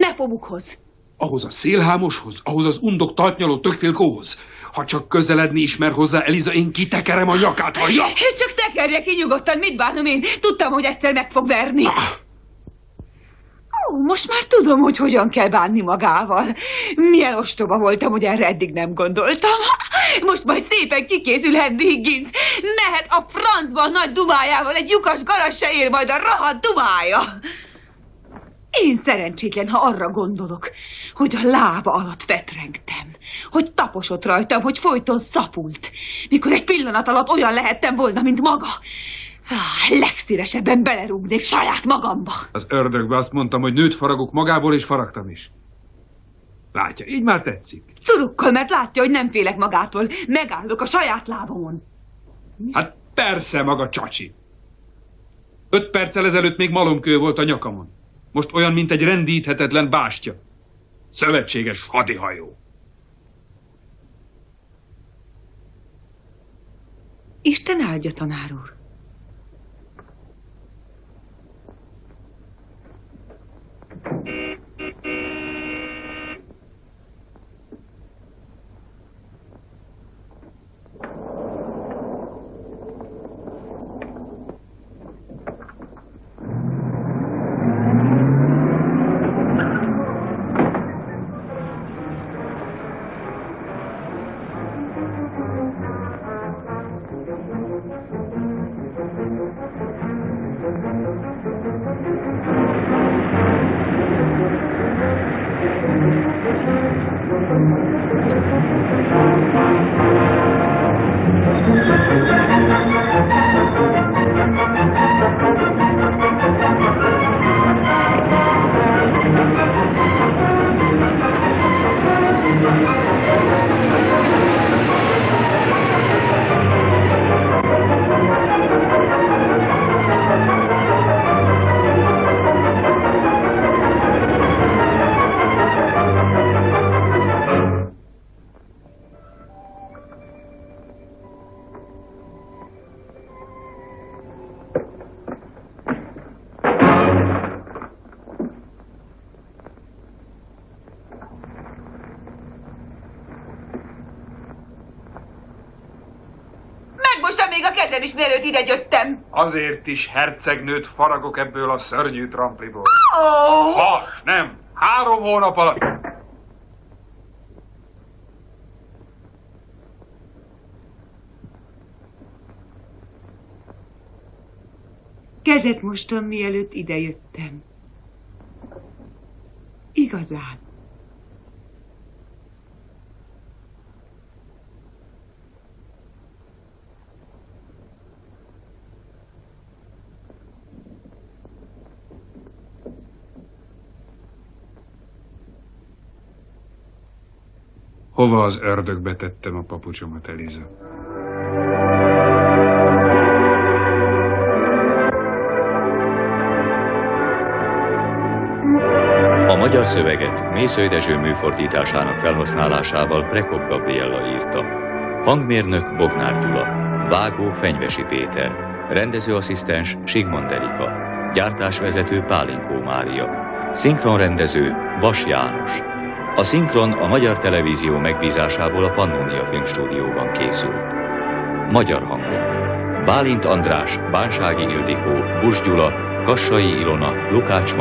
lepomukhoz. Ahhoz a szélhámoshoz, ahhoz az undok talpnyaló tökfélkóhoz. Ha csak közeledni ismer hozzá, Eliza, én kitekerem a nyakát, hallja? Csak tekerje ki nyugodtan, mit bánom én? Tudtam, hogy egyszer meg fog verni. Most már tudom, hogy hogyan kell bánni magával. Milyen ostoba voltam, hogy erre eddig nem gondoltam. Most majd szépen kikészül Henry Higgins. Mehet a francba a nagy dumájával, egy lyukas garas se ér majd a rohadt dumája. Én szerencsétlen, ha arra gondolok, hogy a lába alatt fetrengtem, hogy taposott rajtam, hogy folyton szapult, mikor egy pillanat alatt olyan lehettem volna, mint maga. Legszívesebben belerúgnék saját magamba. Az ördögbe azt mondtam, hogy nőt faragok magából, és faragtam is. Látja, így már tetszik. Curukkal, mert látja, hogy nem félek magától. Megállok a saját lábamon. Hát persze, maga csacsi. 5 perccel ezelőtt még malomkő volt a nyakamon. Most olyan, mint egy rendíthetetlen bástya. Szövetséges hadihajó. Isten áldja, tanár úr. Megmostam még a kezem is, mielőtt ide jöttem. Azért is hercegnőt faragok ebből a szörnyű trampliból. Oh. Has, nem, 3 hónap alatt. Kezet mostam, mielőtt ide jöttem. Igazán. Hova az ördögbe tettem a papucsomat, Eliza? A magyar szöveget Mészöly Dezső műfordításának felhasználásával Prekop Gabriella írta. Hangmérnök Bognár Gyula, vágó Fenyvesi Péter, rendezőasszisztens Sigmond Erika, gyártásvezető Pálinkó Mária, szinkronrendező Vas János. A szinkron a Magyar Televízió megbízásából a Pannonia Filmstúdióban készült. Magyar hangok: Bálint András, Bánsági Ildikó, Buss Gyula, Kassai Ilona, Lukács